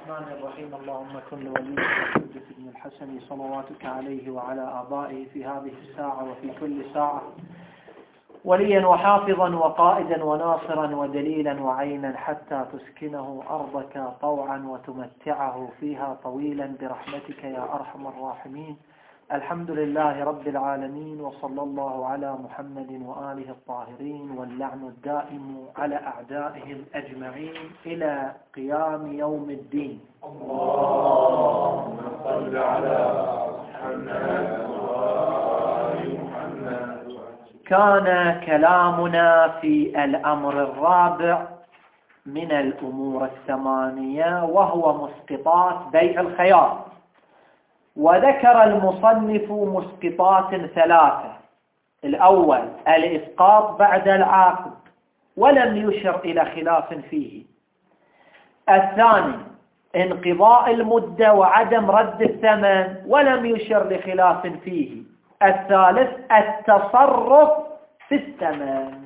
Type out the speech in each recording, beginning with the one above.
الرحمن الرحيم. اللهم كن لوليك القدس بن الحسن صلواتك عليه وعلى آبائه في هذه الساعة وفي كل ساعة وليا وحافظا وقائدا وناصرا ودليلا وعينا حتى تسكنه أرضك طوعا وتمتعه فيها طويلا برحمتك يا أرحم الراحمين. الحمد لله رب العالمين، وصلى الله على محمد وآله الطاهرين، واللعن الدائم على أعدائهم أجمعين إلى قيام يوم الدين. اللهم صل على محمد وآل محمد. كان كلامنا في الأمر الرابع من الأمور الثمانية، وهو مسقطات بيع الخيار. وذكر المصنف مسقطات ثلاثة: الأول الإسقاط بعد العقد ولم يشر إلى خلاف فيه، الثاني انقضاء المدة وعدم رد الثمن ولم يشر لخلاف فيه، الثالث التصرف في الثمن.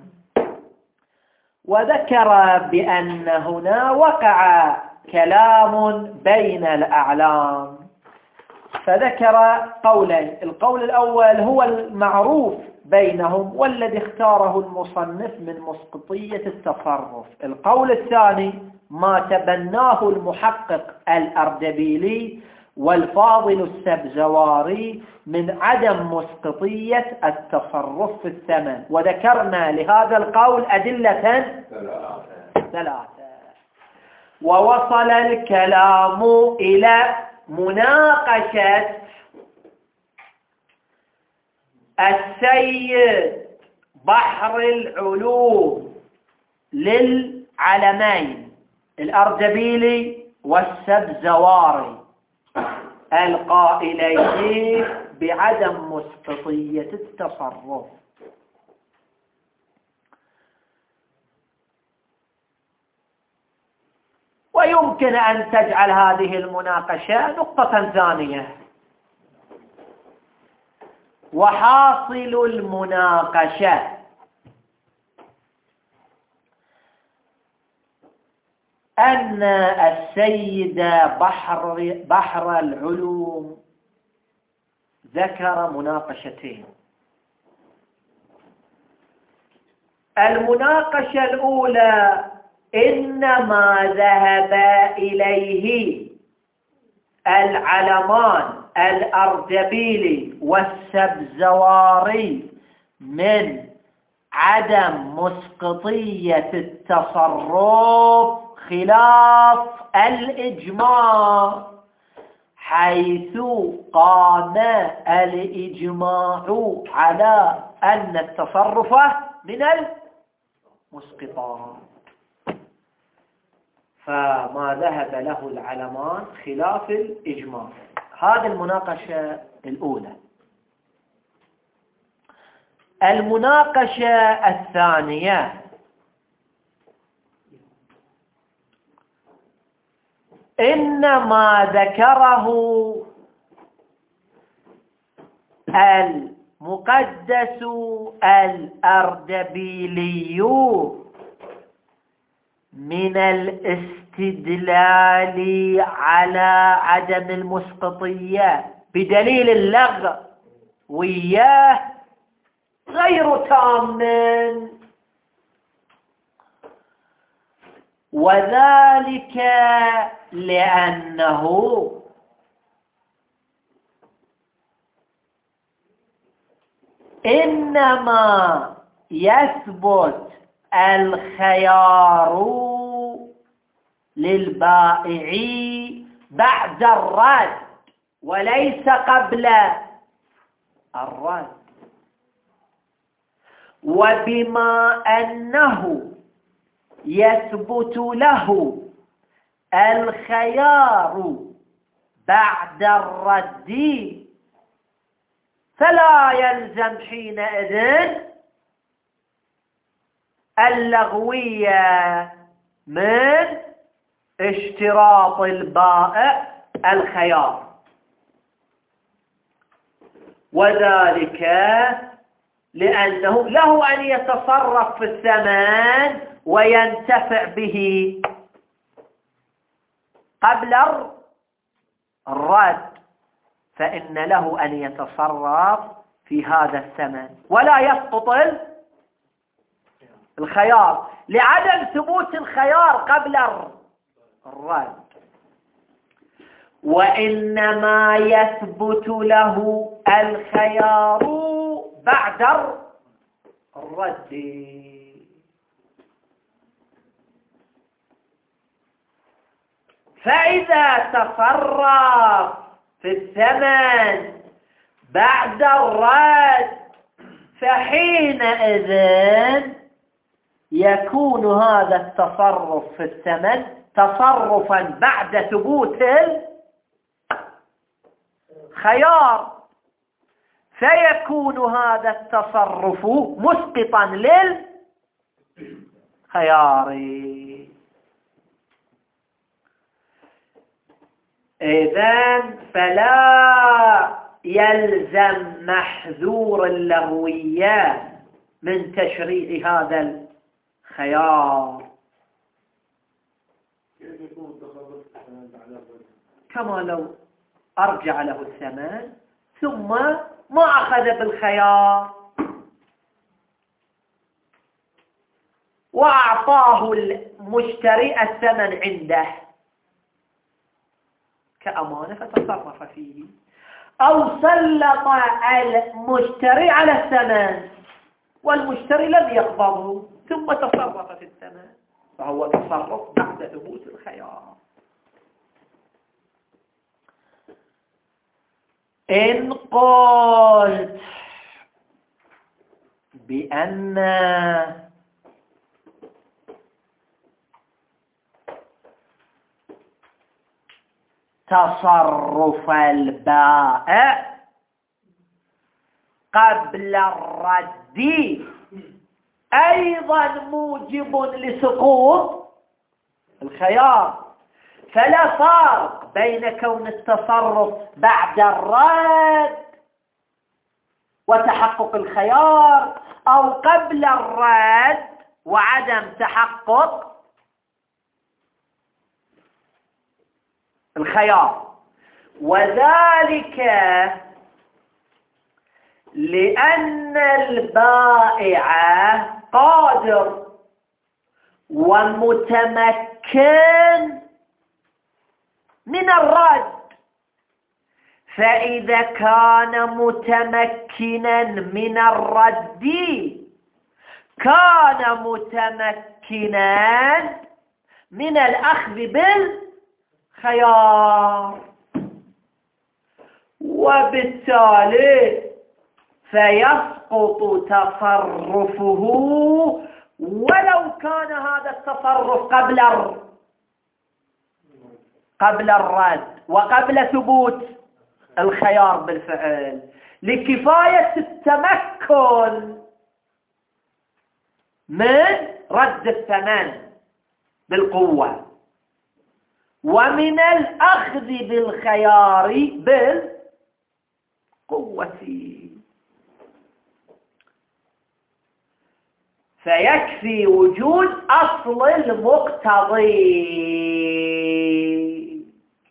وذكر بأن هنا وقع كلام بين الأعلام، فذكر قولين: القول الأول هو المعروف بينهم والذي اختاره المصنف من مسقطية التصرف. القول الثاني ما تبناه المحقق الأردبيلي والفاضل السبزواري من عدم مسقطية التصرف في الثمن. وذكرنا لهذا القول أدلة ثلاثة. ووصل الكلام إلى مناقشة السيد بحر العلوم للعلمين الأردبيلي والسبزواري القائلين بعدم مسقطية التصرف. ويمكن أن تجعل هذه المناقشة نقطة ثانية. وحاصل المناقشة أن السيد بحر العلوم ذكر مناقشتين. المناقشة الأولى إنما ذهب إليه العلمان الأردبيلي والسبزواري من عدم مسقطية التصرف خلاف الإجماع، حيث قام الإجماع على أن التصرف من المسقطات، فما ذهب له العلمان خلاف الإجماع. هذه المناقشة الأولى. المناقشة الثانية إنما ذكره المقدس الأردبيلي من الاستدلال على عدم المسقطية بدليل اللغو وياه غير تام، وذلك لأنه إنما يثبت الخيار للبائع بعد الرد وليس قبل الرد. وبما أنه يثبت له الخيار بعد الرد، فلا يلزم حينئذ اللغوية من اشتراط البائع الخيار، وذلك لأنه له أن يتصرف في الثمن وينتفع به قبل الرد، فإن له أن يتصرف في هذا الثمن ولا يسقط الخيار لعدم ثبوت الخيار قبل الرد، وإنما يثبت له الخيار بعد الرد. فإذا تصرف في الثمن بعد الرد فحينئذ يكون هذا التصرف في الثمن تصرفا بعد ثبوت الخيار، فيكون هذا التصرف مسقطا للخيار. إذن فلا يلزم محذور اللغوية من تشريع هذا الخيار، كما لو أرجع له الثمن ثم ما أخذ بالخيار وأعطاه المشتري الثمن عنده كأمانة فتصرف فيه، أو سلط المشتري على الثمن والمشتري لم يقبضه ثم تصرف في الثمن، فهو تصرف بعد ثبوت الخيار. إن قلت بأن تصرف البائع قبل الرد أيضا موجب لسقوط الخيار، فلا فرق بين كون التصرف بعد الرد وتحقق الخيار أو قبل الرد وعدم تحقق الخيار، وذلك لأن البائع قادر ومتمكن من الرد، فإذا كان متمكنا من الرد كان متمكنا من الأخذ بالخيار، وبالتالي فيسقط تصرفه ولو كان هذا التصرف قبل الرد وقبل ثبوت الخيار بالفعل، لكفاية التمكن من رد الثمن بالقوة ومن الأخذ بالخيار بالقوة، فيكفي وجود أصل المقتضي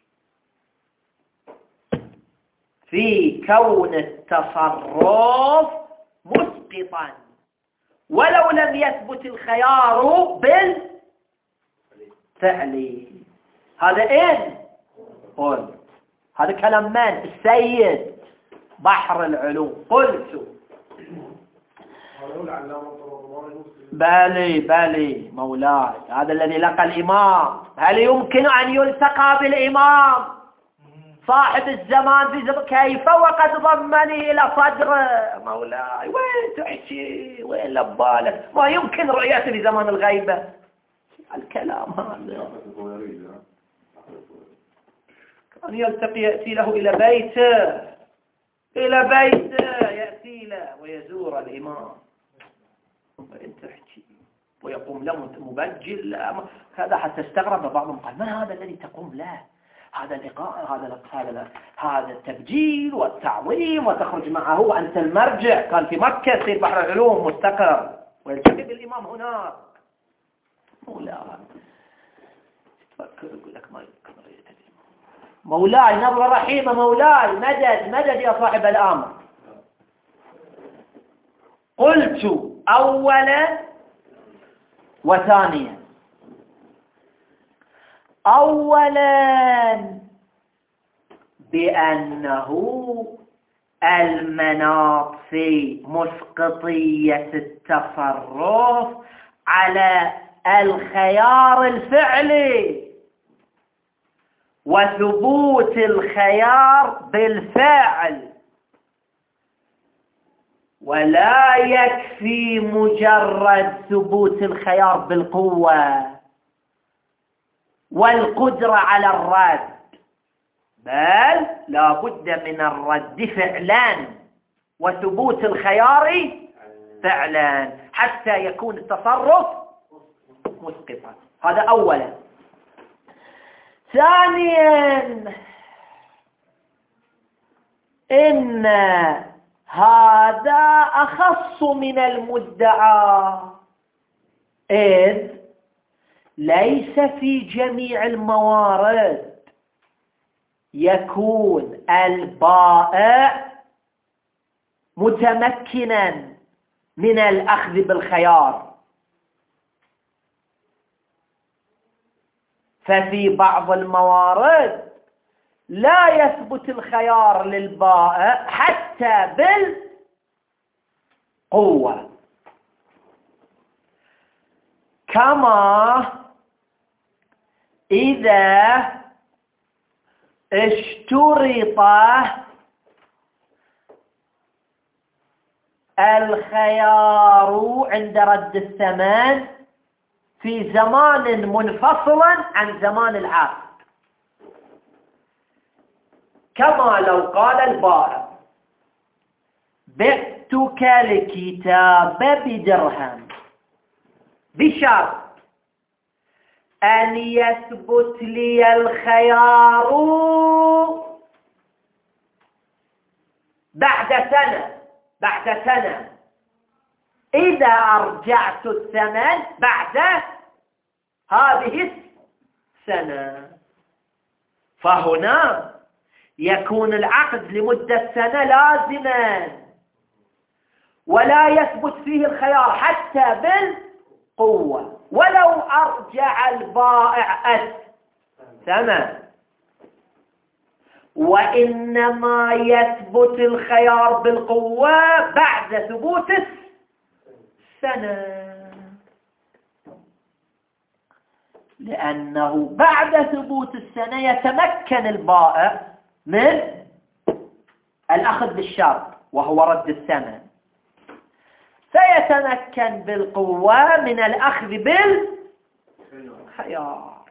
في كون التصرف مسقطا ولو لم يثبت الخيار بالفعل. هذا إن قل، هذا كلام من؟ السيد بحر العلوم. قلت بالي مولاي، هذا الذي لقى الإمام، هل يمكن أن يلتقى بالإمام صاحب الزمان كيف وقد ضمني إلى صدره؟ مولاي وين تحكي؟ وين لبالك؟ ما يمكن رؤيته في زمان الغيبة. الكلام هذا كان يلتقي، يأتي له إلى بيته يأتي له ويزور الإمام، وين تحكي؟ ويقوم له مبجل. هذا حتى استغرب بعضهم، قال من هذا الذي تقوم له؟ هذا الإقامة، هذا التبجيل والتعظيم، وتخرج معه وأنت المرجع. كان في مكة سيد بحر العلوم مستقر ويلتقي بالإمام هناك. مولاي تفكر، يقول لك ما يمكن رؤية مولاي نظرة رحيمة، مولاي مدد مدد يا صاحب الأمر. قلت أولا وثانيا. أولا بأنه المناط في مسقطية التصرف على الخيار الفعلي، وثبوت الخيار بالفعل، ولا يكفي مجرد ثبوت الخيار بالقوة والقدرة على الرد، بل لا بد من الرد فعلا وثبوت الخيار فعلا حتى يكون التصرف مسقطا. هذا أولا. ثانيا إن هذا أخص من المدعى، إذ ليس في جميع الموارد يكون البائع متمكنا من الأخذ بالخيار، ففي بعض الموارد لا يثبت الخيار للبائع حتى بالقوة، كما إذا اشترط الخيار عند رد الثمن في زمان منفصل عن زمان العقد، كما لو قال البائع بعتك الكتاب بدرهم بشرط أن يثبت لي الخيار بعد سنة إذا أرجعت الثمن بعد هذه السنة، فهنا يكون العقد لمدة سنة لازما ولا يثبت فيه الخيار حتى بالقوة، ولو أرجع البائع الثمن، وإنما يثبت الخيار بالقوة بعد ثبوت السنة، لأنه بعد ثبوت السنة يتمكن البائع من الأخذ بالشرط وهو رد الثمن، فيتمكن بالقوة من الأخذ بالخيار،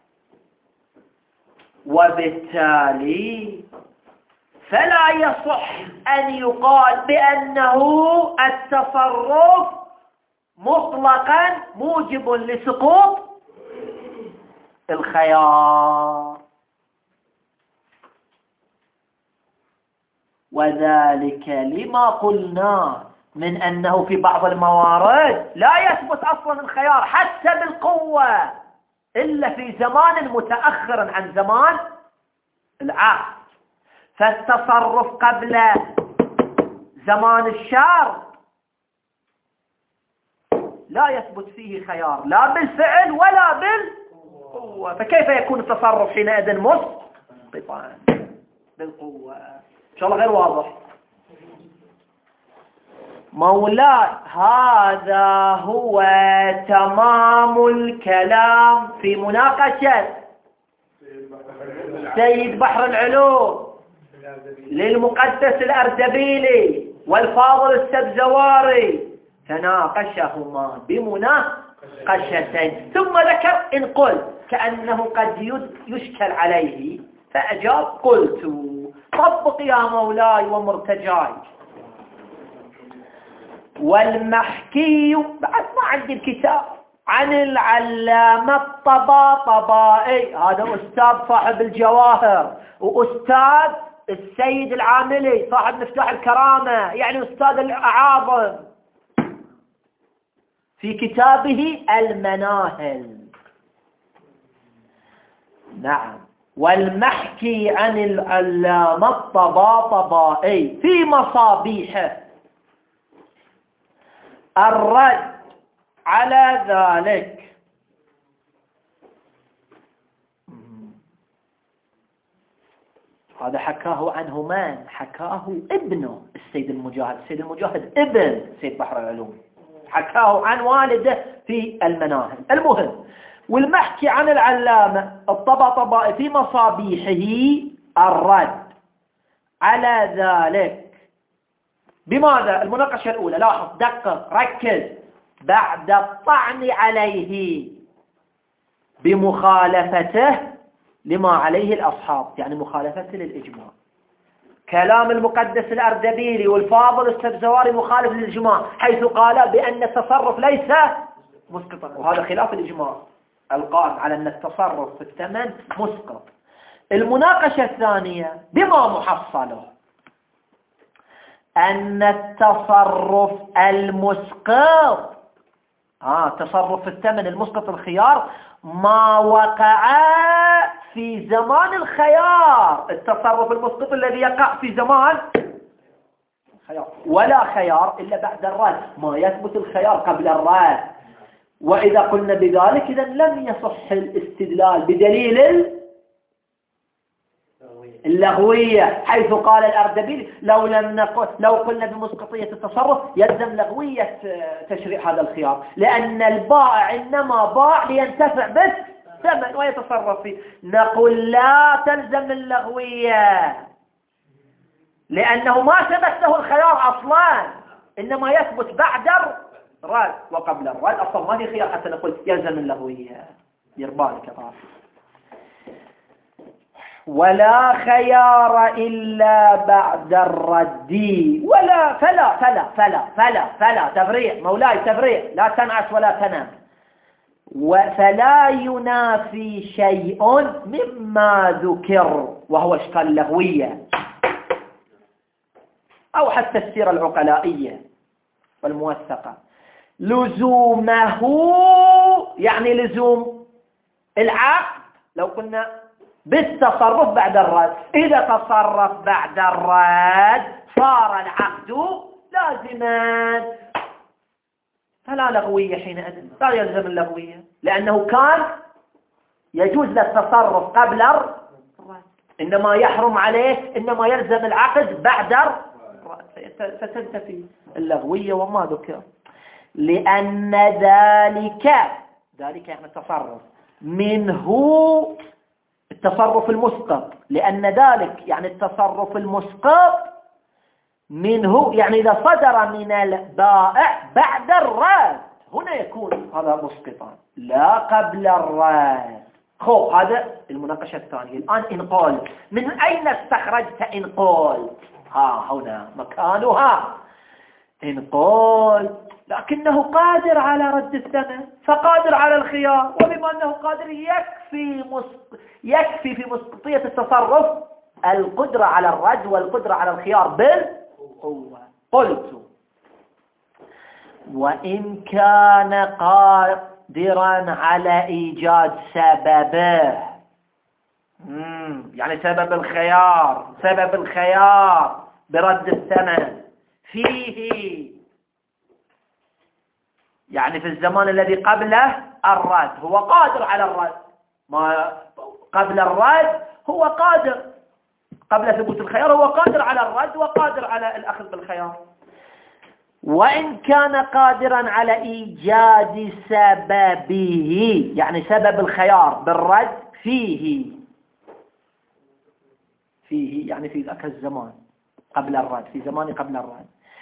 وبالتالي فلا يصح أن يقال بأنه التصرف مطلقا موجب لسقوط الخيار، وذلك لما قلنا من أنه في بعض الموارد لا يثبت أصلا الخيار حتى بالقوة إلا في زمان متأخر عن زمان العقد، فالتصرف قبل زمان الشرط لا يثبت فيه خيار لا بالفعل ولا بالقوة، فكيف يكون التصرف حينئذ مسقطا بالقوة؟ إن شاء الله غير واضح. مولاي هذا هو تمام الكلام في مناقشة سيد بحر العلوم للمقدس الأردبيلي والفاضل السبزواري، تناقشهما بمناقشتين، ثم ذكر إن قلت كأنه قد يشكل عليه، فأجاب قلت طبق يا مولاي ومرتجاي. والمحكي بعد ما عندي الكتاب عن العلامة الطباطبائي، هذا أستاذ صاحب الجواهر وأستاذ السيد العاملي صاحب مفتاح الكرامة، يعني أستاذ الأعاظم، في كتابه المناهل. نعم، والمحكي عن العلامة الطباطبائي في مصابيحه الرد على ذلك. هذا حكاه عنه من؟ حكاه ابنه السيد المجاهد. السيد المجاهد ابن سيد بحر العلوم، حكاه عن والده في المناهل. المهم، والمحكي عن العلامة الطباطبائي في مصابيحه الرد على ذلك. بماذا؟ المناقشة الأولى، لاحظ، دقق، ركز، بعد الطعن عليه بمخالفته لما عليه الأصحاب، يعني مخالفته للإجماع. كلام المقدس الأردبيلي والفاضل السبزواري مخالف للإجماع، حيث قال بأن التصرف ليس مسقطا، وهذا خلاف الإجماع القائم على أن التصرف في الثمن مسقط. المناقشة الثانية بما محصله أن التصرف المسقط، تصرف في الثمن المسقط الخيار، ما وقع في زمان الخيار. التصرف المسقط الذي يقع في زمان الخيار، ولا خيار إلا بعد الرد، ما يثبت الخيار قبل الرد. وإذا قلنا بذلك إذا لم يصح الاستدلال بدليل اللغوية، حيث قال الأردبيلي لو قلنا بمسقطية التصرف يلزم لغوية تشريع هذا الخيار، لأن البائع إنما باع لينتفع بالثمن ويتصرف فيه. نقول لا تلزم اللغوية، لأنه ما ثبت له الخيار أصلا، إنما يثبت بعد الرد وقبل الرد. أصلا ما في خيار حتى نقول يلزم اللغوية. يربالك طبعا. ولا خيار إلا بعد الرد، ولا فلا فلا فلا فلا فلا تفريع مولاي، تفريع، لا تنعس ولا تنام. فلا ينافي شيء مما ذكر، وهو إشكال اللغوية أو حتى السيرة العقلائية والموثقة، لزومه، يعني لزوم العقد. لو قلنا بالتصرف بعد الرد، إذا تصرف بعد الرد صار العقد لازما، فلا لغوية حينئذ، لا يلزم اللغوية، لأنه كان يجوز للتصرف قبل الرد، إنما يحرم عليه، إنما يلزم العقد بعد الرد، فتنتفي اللغوية وما ذكر. لأن ذلك يعني التصرف منه التصرف المسقط، لأن ذلك يعني التصرف المسقط منه، يعني إذا صدر من البائع بعد الرد هنا يكون هذا مسقطا، لا قبل الرد. خب هذا المناقشة الثانية. الآن إنقال، من أين استخرجت إنقال؟ هنا مكانها إنقال، لكنه قادر على رد الثمن، فقادر على الخيار، وبما أنه قادر يكفي في مسقطية التصرف القدرة على الرد والقدرة على الخيار بالقوة. قلت وإن كان قادرا على إيجاد سببه، يعني سبب الخيار برد الثمن فيه، يعني في الزمان الذي قبله الرد هو قادر على الرد، ما قبل الرد هو قادر، قبل ثبوت الخيار هو قادر على الرد وقادر على الأخذ بالخيار. وإن كان قادرا على إيجاد سببه، يعني سبب الخيار بالرد فيه يعني في ذاك الزمان قبل الرد، في زمان قبل الرد،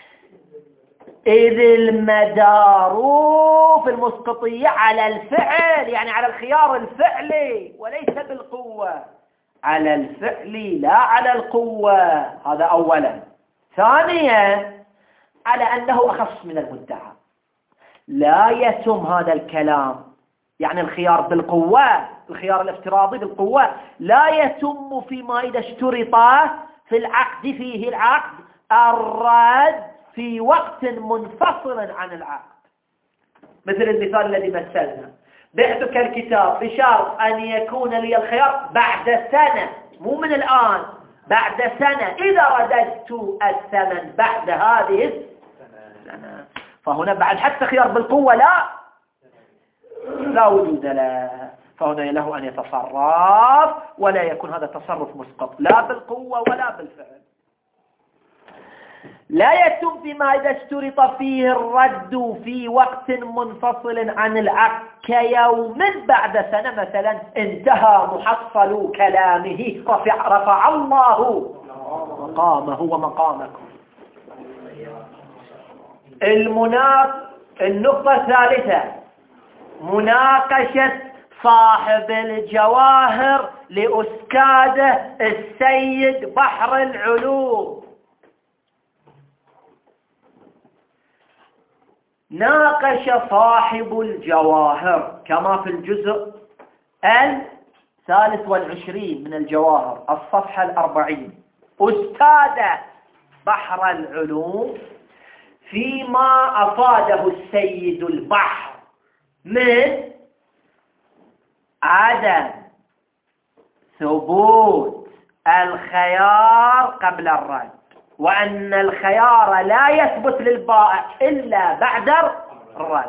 إذ المدار في المسقطية على الفعل، يعني على الخيار الفعلي وليس بالقوة، على الفعل لا على القوة. هذا أولا. ثانيا على أنه أخص من المدعى، لا يتم هذا الكلام، يعني الخيار بالقوة، الخيار الافتراضي بالقوة لا يتم فيما إذا اشترط في العقد، فيه العقد الرد في وقت منفصل عن العقد، مثل المثال الذي مثلنا، بعتك الكتاب بشرط أن يكون لي الخيار بعد سنة، مو من الآن، بعد سنة، إذا رددت الثمن بعد هذه السنة. فهنا بعد حتى خيار بالقوة لا وجود له، فهنا له أن يتصرف ولا يكون هذا تصرف مسقط لا بالقوة ولا بالفعل. لا يتم فيما إذا اشترط فيه الرد في وقت منفصل عن العقد كيوم بعد سنة مثلا انتهى محصل كلامه رفع الله مقامه ومقامكم. النقطة الثالثة مناقشة صاحب الجواهر لأستاذه السيد بحر العلوم. ناقش صاحب الجواهر كما في الجزء 23 من الجواهر الصفحة 40 أستاذ بحر العلوم فيما أفاده السيد البحر من عدم ثبوت الخيار قبل الرد، وأن الخيار لا يثبت للبائع إلا بعد الرد.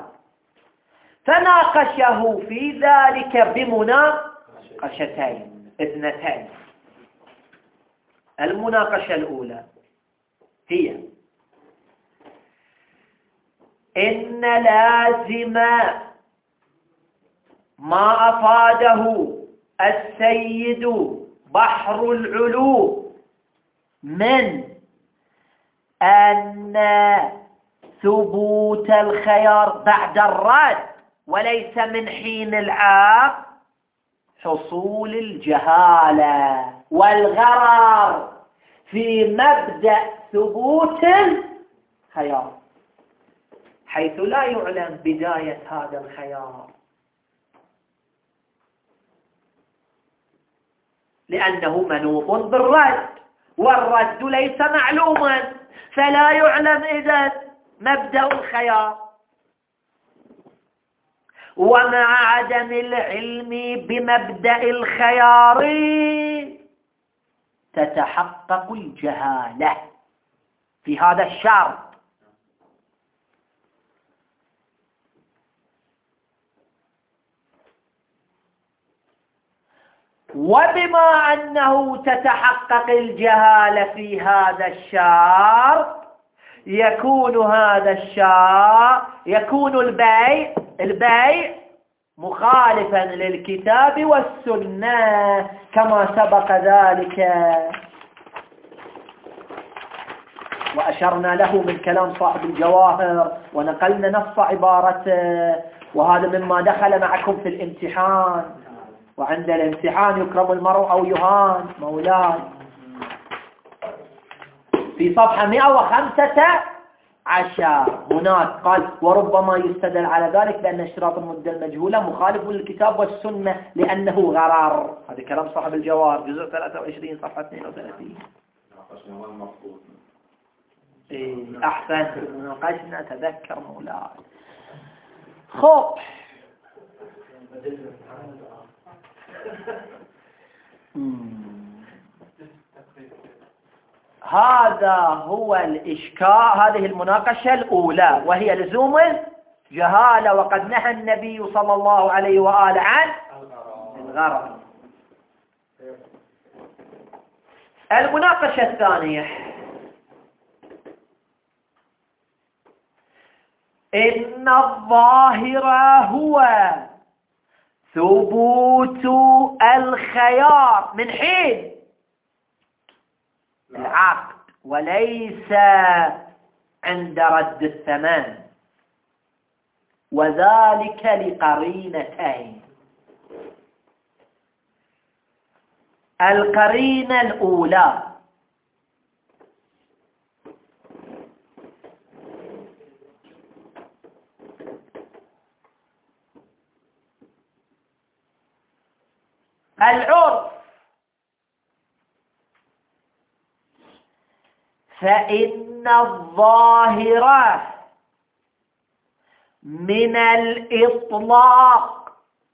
فناقشه في ذلك بمناقشتين اثنتين. المناقشة الأولى هي إن لازم ما أفاده السيد بحر العلوم من أن ثبوت الخيار بعد الرد وليس من حين العقد حصول الجهالة والغرر في مبدأ ثبوت الخيار، حيث لا يعلم بداية هذا الخيار لأنه منوط بالرد، والرد ليس معلوما، فلا يعلم إذن مبدأ الخيار. ومع عدم العلم بمبدأ الخيار تتحقق الجهالة في هذا الشرط. وبما أنه تتحقق الجهالة في هذا الشرط يكون البيع مخالفا للكتاب والسنة كما سبق ذلك وأشرنا له من كلام صاحب الجواهر ونقلنا نص عبارته، وهذا مما دخل معكم في الامتحان، وعند الامتحان يكرم المرء أو يهان مولاي. في صفحة 115 هناك قال وربما يستدل على ذلك بأن اشتراط المدة المجهولة مخالف للكتاب والسنة لأنه غرر. هذا كلام صاحب الجواب جزء 23 صفحة 32. أحسن مناقشنا تذكر مولاي. خب هذا هو الإشكال. هذه المناقشة الأولى وهي لزوم الجهالة، وقد نهى النبي صلى الله عليه وآله عن الغرر. المناقشة الثانية إن الظاهر هو ثبوت الخيار من حين العقد وليس عند رد الثمن، وذلك لقرينتين. القرينة الأولى العرف، فإن الظاهر من الإطلاق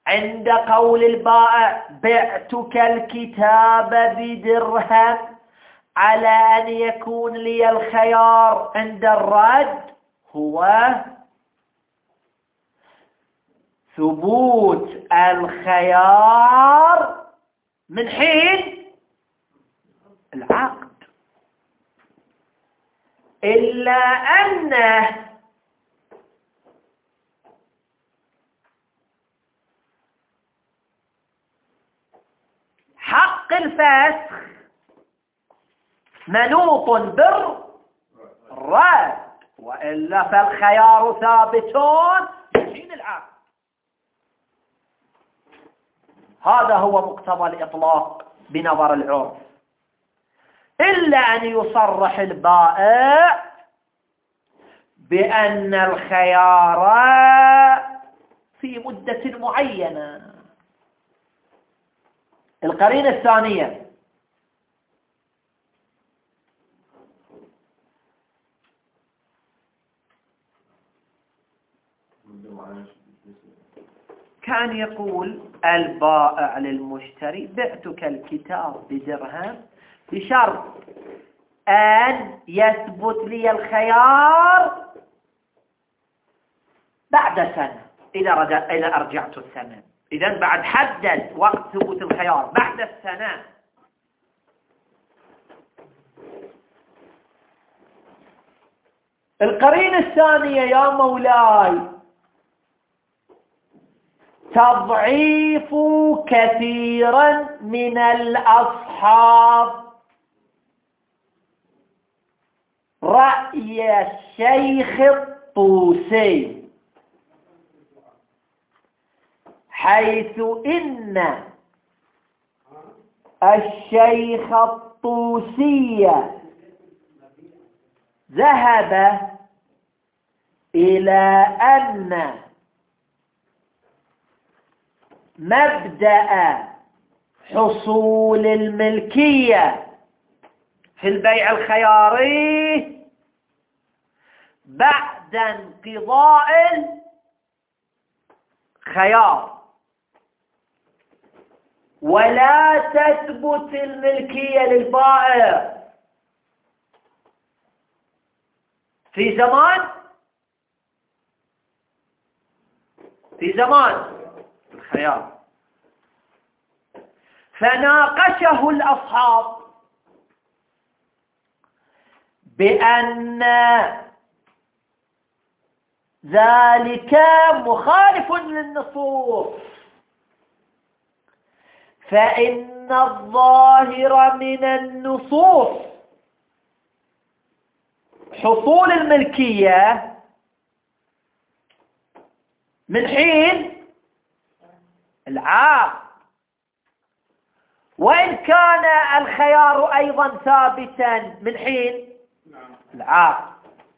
عند قول البائع بعتك الكتاب بدرهم على أن يكون لي الخيار عند الرد هو ثبوت الخيار من حين العقد، إلا أنه حق الفسخ منوط بالرد، وإلا فالخيار ثابتون من حين العقد. هذا هو مقتضى الإطلاق بنظر العرف، إلا أن يصرح البائع بأن الخيار في مدة معينة. القرينة الثانية كان يقول البائع للمشتري بعتك الكتاب بدرهم بشرط أن يثبت لي الخيار بعد سنة إذا أرجعت الثمن. إذن بعد حدد وقت ثبوت الخيار بعد السنة. القرينة الثانية يا مولاي تضعيف كثيرا من الأصحاب رأي الشيخ الطوسي، حيث إن الشيخ الطوسي ذهب إلى أن مبدأ حصول الملكية في البيع الخياري بعد انقضاء الخيار، ولا تثبت الملكية للبائع في زمان الخيار. فناقشه الأصحاب بأن ذلك مخالف للنصوص، فإن الظاهر من النصوص حصول الملكية من حين العقد، وإن كان الخيار أيضا ثابتا من حين العقد،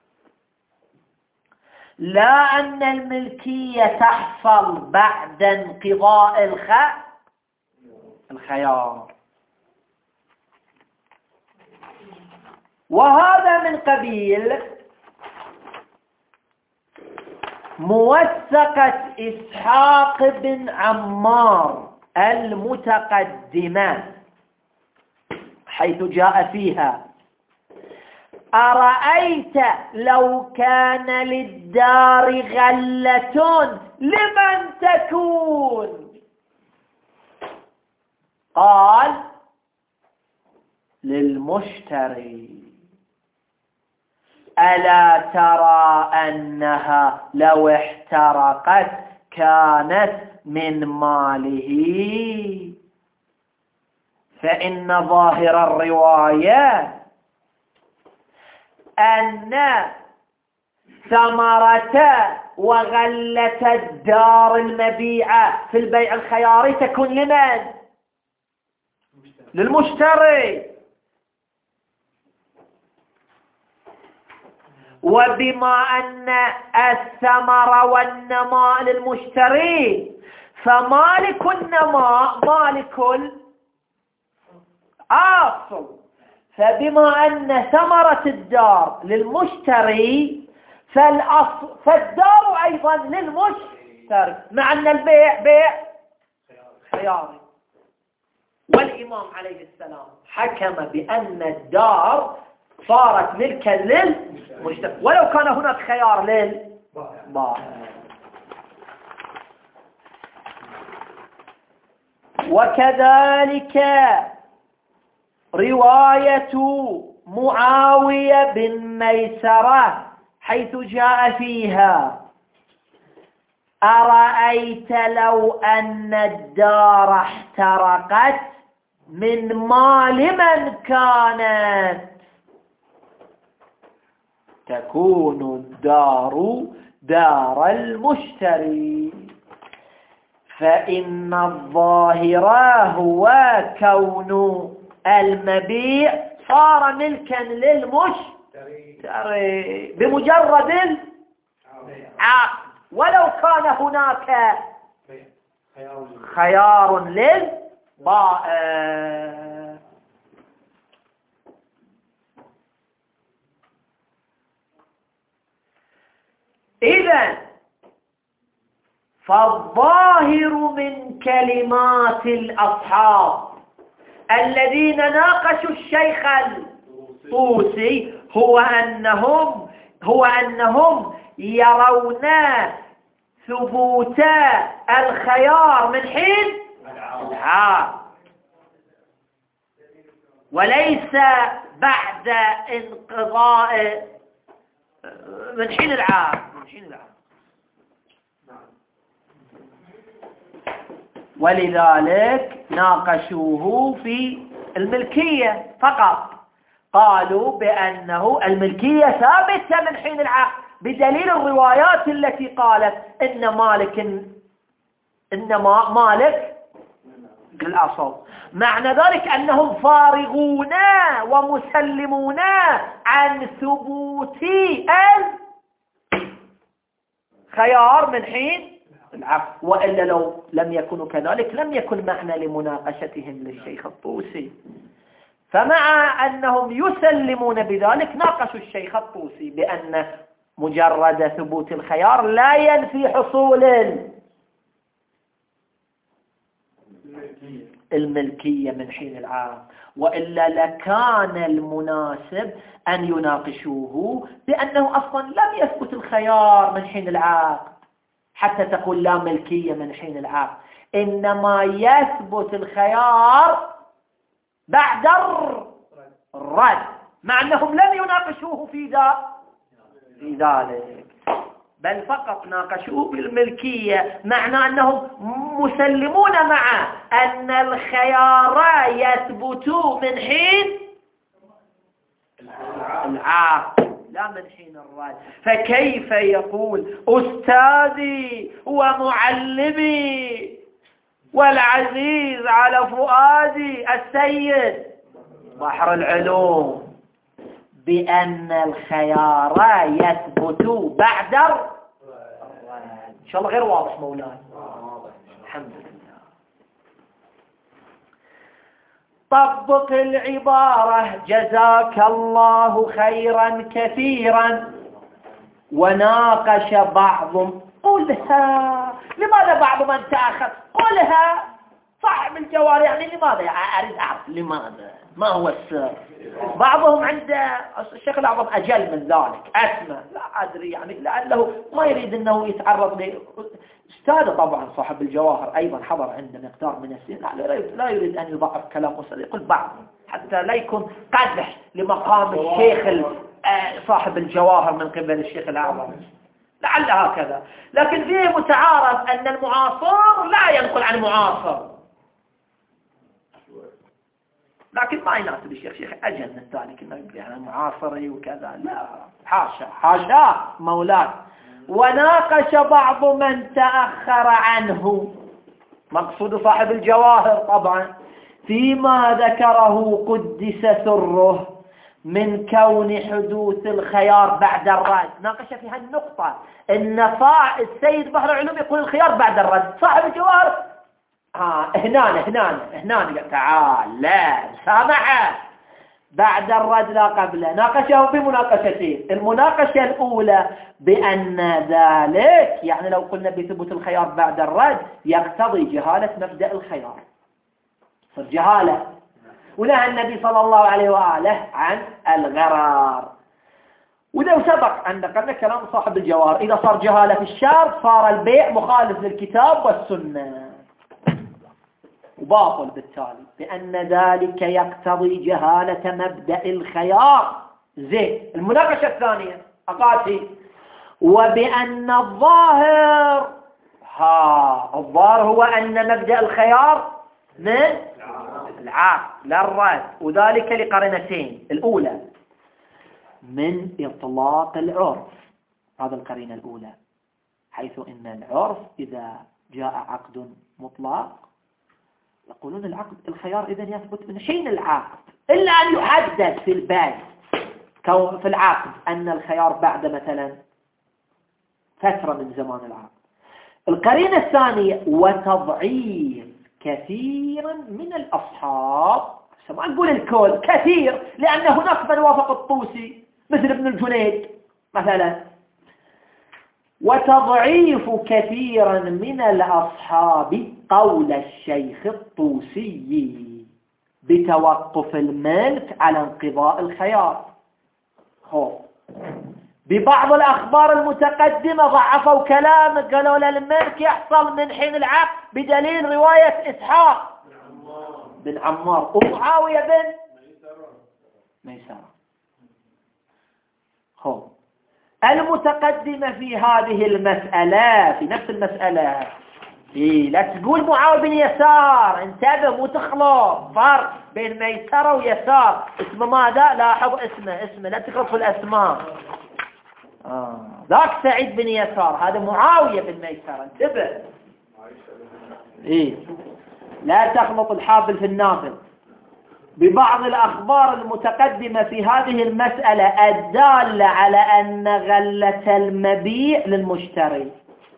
لا أن الملكية تحصل بعد انقضاء الخيار. وهذا من قبيل موثقة إسحاق بن عمار المتقدمة، حيث جاء فيها: أرأيت لو كان للدار غلة لمن تكون؟ قال: للمشتري. ألا ترى أنها لو احترقت كانت من ماله؟ فإن ظاهر الرواية أن ثمرة وغلة الدار المبيعة في البيع الخياري تكون لمن؟ للمشتري. وبما أن الثمر والنماء للمشتري، فمالك النماء مالك الأصل، فبما أن ثمرة الدار للمشتري فالدار أيضا للمشتري، مع أن البيع بيع خيار، والإمام عليه السلام حكم بأن الدار صارت ملكا للمجتمع ولو كان هناك خيار للبائع. وكذلك رواية معاوية بن ميسرة حيث جاء فيها: أرأيت لو أن الدار احترقت من مال من كانت تكون الدار دار المشتري، فإن الظاهر هو كون المبيع صار ملكا للمشتري بمجرد العقد ولو كان هناك خيار للبائع. إذن فالظاهر من كلمات الأصحاب الذين ناقشوا الشيخ الطوسي هو أنهم يرون ثبوت الخيار من حين العقد وليس بعد انقضاء من حين العقد. ولذلك ناقشوه في الملكية فقط، قالوا بأنه الملكية ثابتة من حين العقد بدليل الروايات التي قالت إن مالك الأصل. معنى ذلك أنهم فارغون ومسلمون عن ثبوت الخيار من حين العقد، وإلا لو لم يكونوا كذلك لم يكن معنى لمناقشتهم للشيخ الطوسي. فمع أنهم يسلمون بذلك ناقشوا الشيخ الطوسي بأن مجرد ثبوت الخيار لا ينفي حصول الملكية من حين العقد، وإلا لكان المناسب أن يناقشوه بأنه أصلا لم يثبت الخيار من حين العقد حتى تقول لا ملكية من حين العقد، إنما يثبت الخيار بعد الرد، مع أنهم لم يناقشوه في ذلك، بل فقط ناقشوه بالملكية، معنى أنهم مسلمون مع أن الخيار يثبت من حين العقد لا من حين الرد. فكيف يقول أستاذي ومعلمي والعزيز على فؤادي السيد بحر العلوم بأن الخيار يثبت بعد الرد؟ إن شاء الله غير واضح مولانا. الحمد لله. طبق العبارة جزاك الله خيرا كثيرا. وناقش بعضهم، قلها لماذا بعض من تأخذ، قلها صاحب الجوار، يعني لماذا أريد أعرف لماذا، ما هو السر. بعضهم عند الشيخ الأعظم أجل من ذلك أسمى، لا أدري، يعني لعله ما يريد أنه يتعرض أستاذ طبعا صاحب الجواهر أيضا حضر عند مقدار من السنين، لا يريد أن يضعف كلام أستاذ، يقول بعضهم حتى لا يكون قدح لمقام الشيخ صاحب الجواهر من قبل الشيخ الأعظم، لعل هكذا. لكن فيه متعارف أن المعاصر لا ينقل عن معاصر، لكن ما يناسب الشيخ أجل من ذلك انه يقول يعني معاصري وكذا، لا، حاشا مولاي. وناقش بعض من تأخر عنه، مقصود صاحب الجواهر طبعا، فيما ذكره قدس سره من كون حدوث الخيار بعد الرد. ناقش في هالنقطة ان السيد بحر العلوم يقول الخيار بعد الرد، صاحب الجواهر هنا تعال لا سامحه بعد الرد لا قبله. ناقشه بمناقشتين. المناقشة الأولى بأن ذلك يعني لو قلنا بثبوت الخيار بعد الرد يقتضي جهالة مبدأ الخيار، جهالة، ونهى النبي صلى الله عليه وآله عن الغرار. ولو سبق أن نقلنا كلام صاحب الجواهر إذا صار جهالة في الشرط صار البيع مخالف للكتاب والسنة وباطل بالتالي، بأن ذلك يقتضي جهالة مبدأ الخيار. زين. المناقشة الثانية أقاتي وبأن الظاهر الظاهر هو أن مبدأ الخيار من العقد لا الرد، وذلك لقرينتين. الأولى من إطلاق العرف، هذا القرينة الأولى، حيث إن العرف إذا جاء عقد مطلق يقولون العقد الخيار إذن يثبت من حين العقد، إلا أن يحدد في البيع في العقد أن الخيار بعد مثلا فترة من زمان العقد. القرينة الثانية وتضعيف كثيرا من الأصحاب، ما نقول الكل، كثير، لأن هناك من وافق الطوسي مثل ابن الجنيد مثلا، وتضعيف كثيرا من الأصحاب قول الشيخ الطوسي بتوقف الملك على انقضاء الخيار. ببعض الأخبار المتقدمة ضعفوا كلامه، قالوا للملك يحصل من حين العقد بدليل رواية إسحاق بن عمار ومعاوية بن ميسرة. المتقدمة في هذه المسألة في نفس المسألة لا تقول معاوية بن يسار، انتبه مو تخلط، فرق بين ميسرة ويسار. اسمه ماذا؟ لاحظ اسمه لا تخلط في الأسماء. ذاك سعيد بن يسار، هذا معاوية بن ميسرة، انتبه. لا تخلط الحابل في النافل. ببعض الأخبار المتقدمة في هذه المسألة الدالة على أن غلة المبيع للمشتري.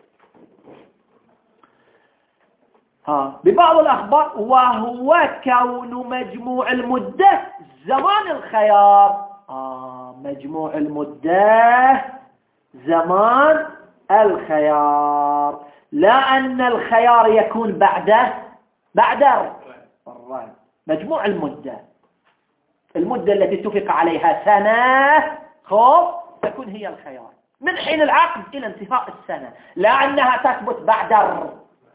ببعض الأخبار وهو كون مجموع المدة زمان الخيار. مجموع المدة زمان الخيار، لا أن الخيار يكون بعد الرد. مجموع المدة التي اتفق عليها سنة تكون هي الخيار من حين العقد إلى انتهاء السنة، لا أنها تثبت بعد الرد.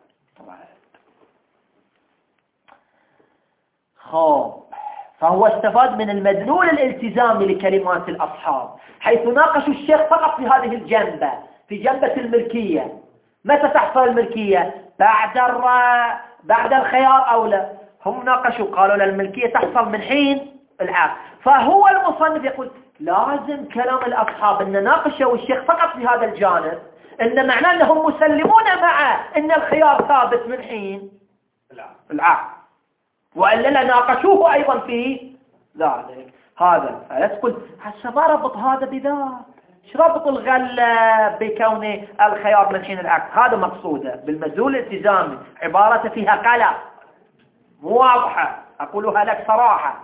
فهو استفاد من المدلول الالتزامي لكلمات الأصحاب، حيث ناقشوا الشيخ فقط في هذه الجنبة، في جنبة الملكية. متى تحصل الملكية؟ بعد الخيار أو لا؟ هم ناقشوا قالوا للملكية تحصل من حين العقد. فهو المصنف يقول لازم كلام الأصحاب أن ناقشوا الشيخ فقط في هذا الجانب، أن معناه أنهم مسلمون معه أن الخيار ثابت من حين العقد، وإلا ناقشوه أيضا في ذلك. هذا تقول هسه ما ربط هذا بذاك، ايش ربط الغلة بكون الخيار من حين العقد؟ هذا مقصوده بالمدلول الالتزامي، عبارته فيها قلق مو واضحة، أقولها لك صراحة.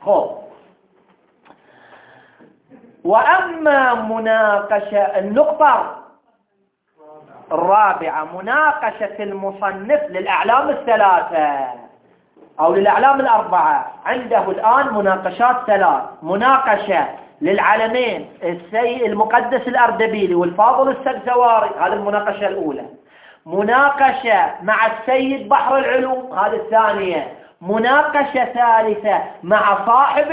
وأما مناقشة النقطة الرابعة، مناقشة المصنف للأعلام الثلاثة أو للأعلام الأربعة. عنده الآن مناقشات ثلاث: مناقشة للعلمين المقدس الأردبيلي والفاضل السبزواري، هذه المناقشة الأولى. مناقشة مع السيد بحر العلوم، هذه الثانية. مناقشة ثالثة مع صاحب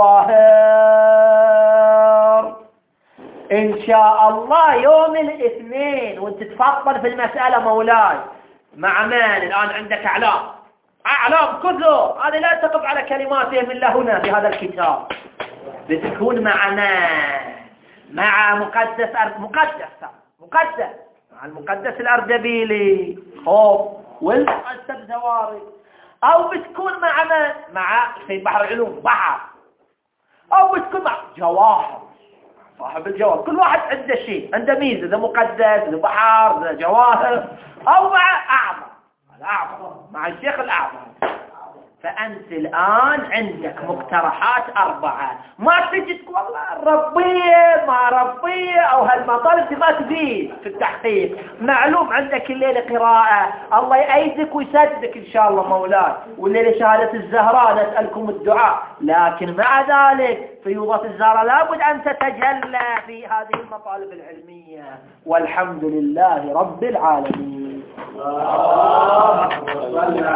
الجواهر. إن شاء الله يوم الاثنين وانت تفضل في المسألة مولاي مع من الآن عندك أعلام كثر، هذه لا تقف على كلماتهم إلا هنا في هذا الكتاب، بتكون مع مقدس مع المقدس الأردبيلي والسبزواري، أو بتكون مع من؟ مع سيد بحر العلوم أو بتكون مع جواهر صاحب الجواهر. كل واحد عنده شيء، عنده ميزة، ذا مقدس ذا بحر ذا جواهر، أو مع الأعظم مع الشيخ الأعظم. فأنت الآن عندك مقترحات 4. ما تجي تقول والله ربيه ما ربيه أو هالمطالب ما تزيد في التحقيق. معلوم عندك الليلة قراءة، الله يأيدك ويسددك إن شاء الله مولاي، والليلة شهادة الزهراء نسألكم الدعاء. لكن مع ذلك فيوضة الزهراء لابد أن تتجلى في هذه المطالب العلمية. والحمد لله رب العالمين.